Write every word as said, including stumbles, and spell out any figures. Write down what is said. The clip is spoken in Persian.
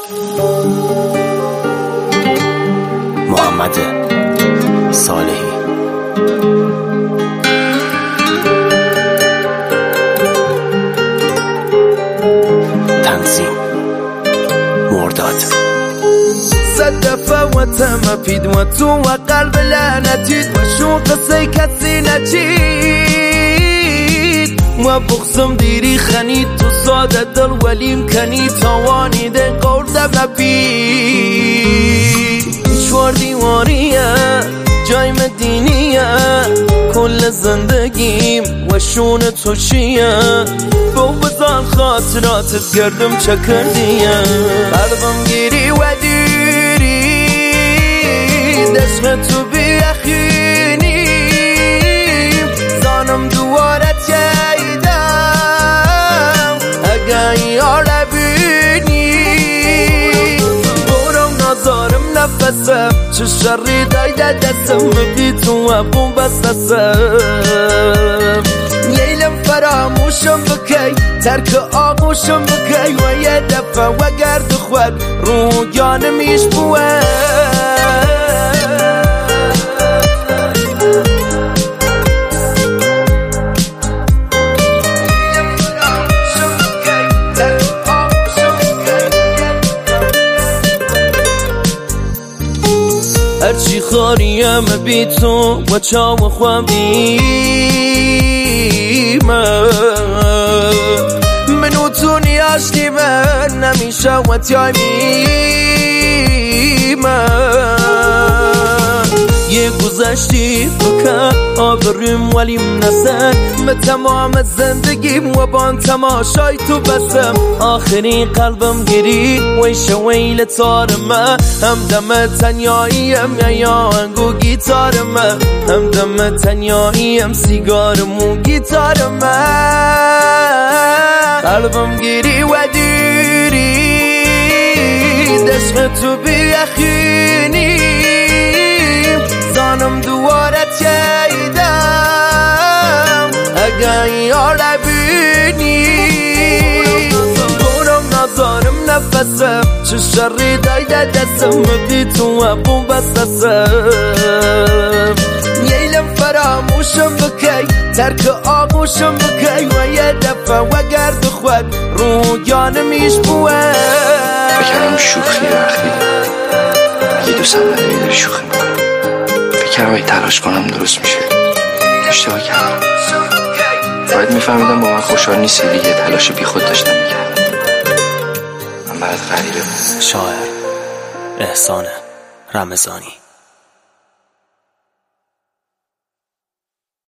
محمد صالحی. تنظیم مرداد. صد دفعه و تمپید و تو و قلب لعنتید و شو قصه کسی نچید و بغزم دیری خنید تو ساده دل ولیم کنی توانی ده قول دب نپید چوار دیواریه جای مدینیه کل زندگیم و شون تو چیه با بزن خاطراتت گردم چه کردیه قلبم گیری و دیری دشم تو بیخینیم زانم دوارت ییدم اگه یار بینی برم نازارم نفسم چه شری دایده دستم بی تو و بوم بستسم لیلم فراموشم بکی ترک آغوشم بکی و یه دفعه و گرد خود رو جانمیش بوه هرچی خاریم بی تو و چاو خوابیم منو تو نیاشتی من نمیشه و تیمیم یه گذشتی بکن آبریم ولیم نسن به تمام زندگیم و بان تماشای تو بسم آخرین قلبم گیری ویش ویل تارم هم دم تنیاییم یا یا انگو گیتارم هم دم تنیاییم سیگارم و گیتارم قلبم گیری و دیری دشم تو بیخینی زانم دوارت ییدم اگه یار بینی برم نازارم نفسم چه شری دایده دستم بی تو و بوم بستسم لیلم فراموشم بکی ترک آغوشم بکی و یه دفعه و گرد خود رو جانمیش بوه بکرم شوخی وقتی اگه دوستم نداری داری شوخی میکنم فکرم اگه تلاش کنم درست میشه اشتباه کردم باید میفهمیدم با من خوشحال نیستی دیگه تلاش بی خود داشتم میکردم من برات غریبه شاعر احسان رمضانی.